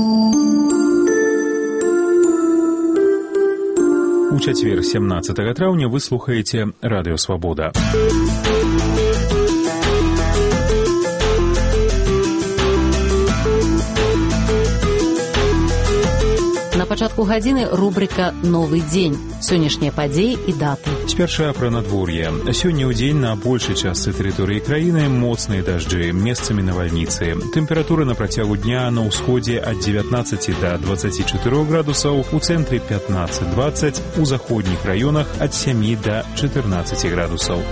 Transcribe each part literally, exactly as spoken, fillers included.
У чацвер сямнаццатага траўня вы слухаеце Радыё Свабода. На пачатку гадзіны рубрика «Новый дзень». Сённяшнія падзеі і даты. Спярша пра надвор'е. Сёння ў дзень на большай частцы тэрыторыі краіны моцныя дажджы, месцамі навальніцы. Тэмпература на працягу дня на ўсходзе ад дзевятнаццаці да дваццаці чатырох градусаў, у цэнтры пятнаццаць дваццаць, у заходніх раёнах ад сямі да чатырнаццаці градусаў.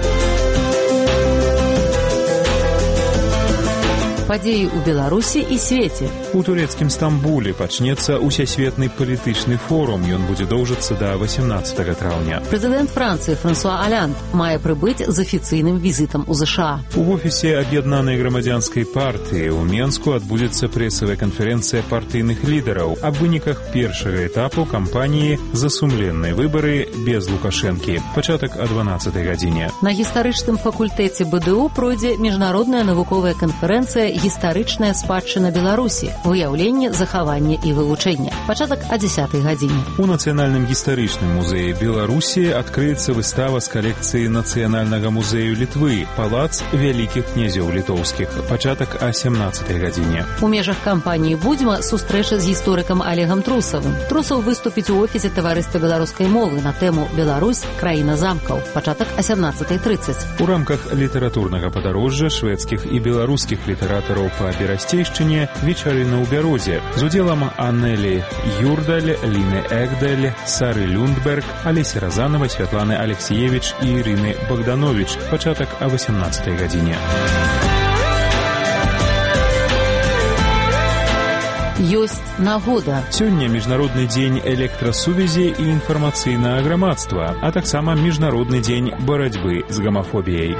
Падзеі ў Беларусі і свеце. У турэцкім Стамбуле пачнецца усесветны палітычны форум. Ён будзе доўжыцца да васямнаццатага траўня. Прэзідэнт Францыі Франсуа Аланд мае прыбыць з афіцыйным візітам у ЗША. У офісе Аб'яднанай грамадзянскай партыі ў Менску адбудзецца прэсавая канферэнцыя партыйных лідараў аб выніках першага этапу кампаніі «За сумленныя выбары без Лукашэнкі». Пачатак о дванаццатай гадзіне. На гістарычным факультэце БДУ пройдзе міжнародная навуковая канферэнцыя «Гістарычная спадчына Беларусі. Выяўленне, захаванне і вывучэнне». Пачатак о дзесятай гадзіне. У Нацыянальным гістарычным музеі Беларусі адкрыецца выстава з калекцыі Нацыянальнага музею Літвы «Палац вялікіх князёў літоўскіх». Пачатак о сямнаццатай гадзіне. У межах кампаніі «Будзьма» сустрэча з гісторыкам Олегам Трусавым. Трусаў выступіць у офісе таварыства беларускай мовы на тэму «Беларусь. Краіна замкаў». Пачатак о сямнаццатай трыццаць. У рамках літаратурнага падарожжа шведскіх і беларускіх літаратараў па Берасцейшчыне вечарына ў Бярозе з удзелам Аннелі Юрдаль, Ліны Эгдаль, Сары Люндберг, Алесі Разанова, Святланы Алексіевіч і Ірыны Богданович. Пачатак о васямнацатай гадзіне. Ёсць нагода. Сёння міжнародны дзень электрасувязі і інфармацыйнага грамадства, а таксама міжнародны дзень барацьбы з гамафобіяй.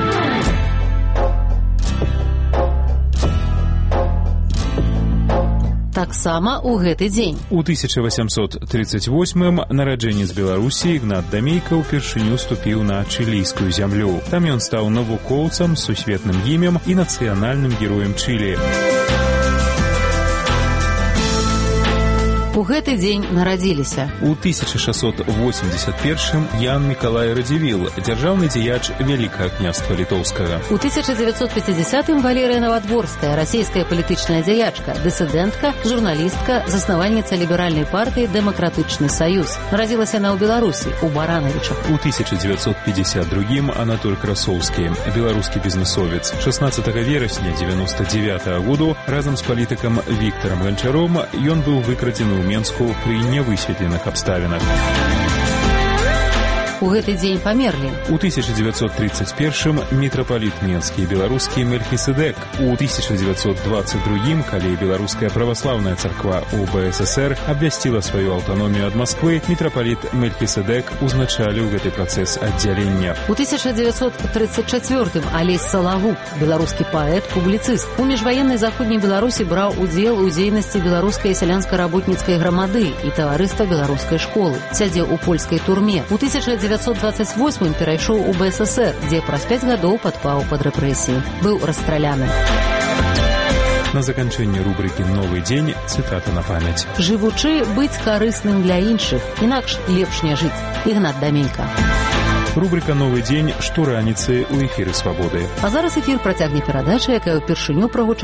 Таксама ў гэты дзень. У тысяча васямсот трыццаць восьмым нараджэнец Беларусі Ігнат Дамейка ўпершыню ступіў на чылійскую зямлю. Там ён стаў навукоўцам, сусветным гімем і нацыянальным героем Чылі. У гэты дзень нарадзіліся. У тысяча шэсцьсот восемьдесят першым Ян Мікалай Радзівіл, дзяржаўны дзеяч Вялікага княства Літоўскага. У тысяча дзевяцьсот пяцідзясятым Валерыя Навадворская, расійская палітычная дзеячка, дысідэнтка, журналістка, заснавальніца ліберальнай партыі «Дэмакратычны саюз». Нарадзілася яна ў Беларусі, у Баранавічах. У тысяча дзевяцьсот пятьдесят другім Анатоль Красоўскі, беларускі бізнесовец. шаснаццатага верасня дзевяноста дзевятага году разам з палітыкам Віктарам Ганчаром ён быў выкрадзены ў Менску пры нявысветленых абставінах. У гэты дзень памерлі. У тысяча дзевяцьсот трыццаць першым мітрапаліт менскі і беларускі Мельхіседек. У тысяча дзевяцьсот дваццаць другім, калі беларуская праваслаўная царква у БССР абвясціла сваю аўтаномію ад Масквы, мітрапаліт Мельхіседек узначаліў гэты працэс аддзялення. У тысяча дзевяцьсот трыццаць чацвёртым Алесь Салавук, беларускі паэт, публіцыст. У міжваеннай заходняй Беларусі браў удзел у дзейнасці беларускай сялянска-работніцкай грамады і таварыства беларускай школы. Сядзеў у польскай турме. У тысяча дзевяцьсот дваццаць восьмым перайшоў у БССР, дзе праз пяць гадоў падпаў пад рэпрэсіі. Быў расстраляны. На заканчэнне рубрыкі «Новы дзень» цытата на памяць. Жывучы быць карысным для іншых, інакш лепш не жыць. Ігнат Дамейка. Рубрика «Новый дзень» штораніцы ў эфіры «Свабоды». А зараз эфір працягне перадача, якая ўпершыню прагучала